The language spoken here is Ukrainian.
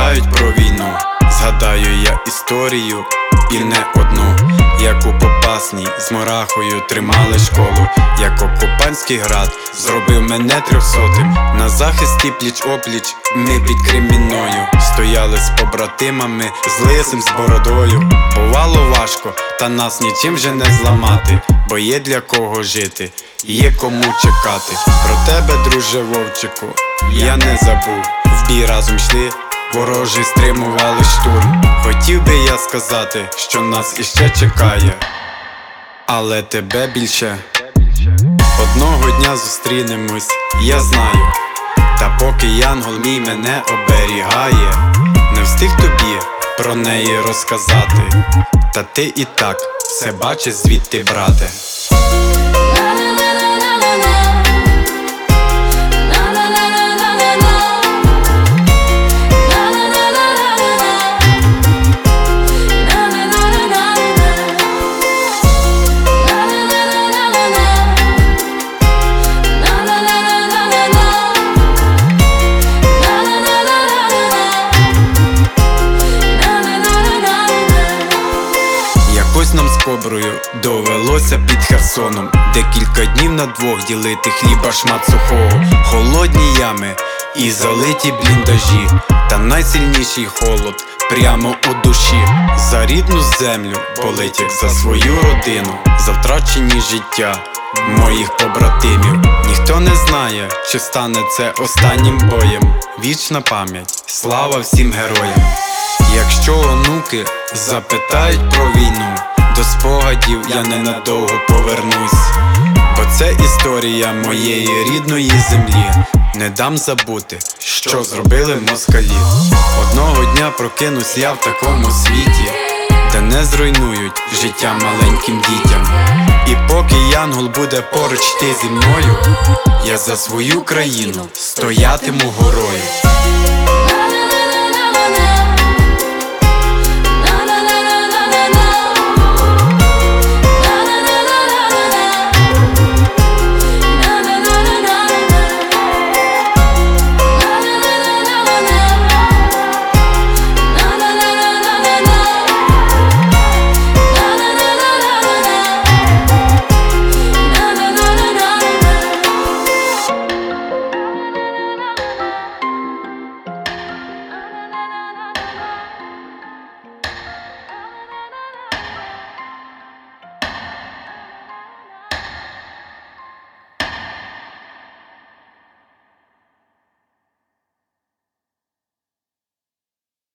запитають про війну, згадаю я історію і не одну. Як у Попасній з Мурахою тримали школу, як окупантський град зробив мене 300-м. На захисті пліч-опліч ми під Кремінною стояли з побратимами, з лисим, з бородою. Бувало важко, та нас нічим вже не зламати, бо є для кого жити, є кому чекати. Про тебе, друже Вовчику, я не забув. В бій разом йшли, ворожі стримували штурм. Хотів би я сказати, що нас іще чекає, але тебе більше. Одного дня зустрінемось, я знаю. Та поки янгол мій мене оберігає, не встиг тобі про неї розказати. Та ти і так все бачиш звідти, брате. Якось нам з Коброю довелося під Херсоном декілька днів на двох ділити хліба шмат сухого. Холодні ями і залиті бліндажі, та найсильніший холод прямо у душі. За рідну землю болить, як за свою родину, за втрачені життя моїх побратимів. Ніхто не знає, чи стане це останнім боєм. Вічна пам'ять, слава всім героям. Якщо онуки запитають про війну, до спогадів я ненадовго повернусь, бо це історія моєї рідної землі. Не дам забути, що зробили москалі. Одного дня прокинусь я в такому світі, де не зруйнують життя маленьким дітям. І поки янгол буде поруч йти зі мною, я за свою країну стоятиму горою.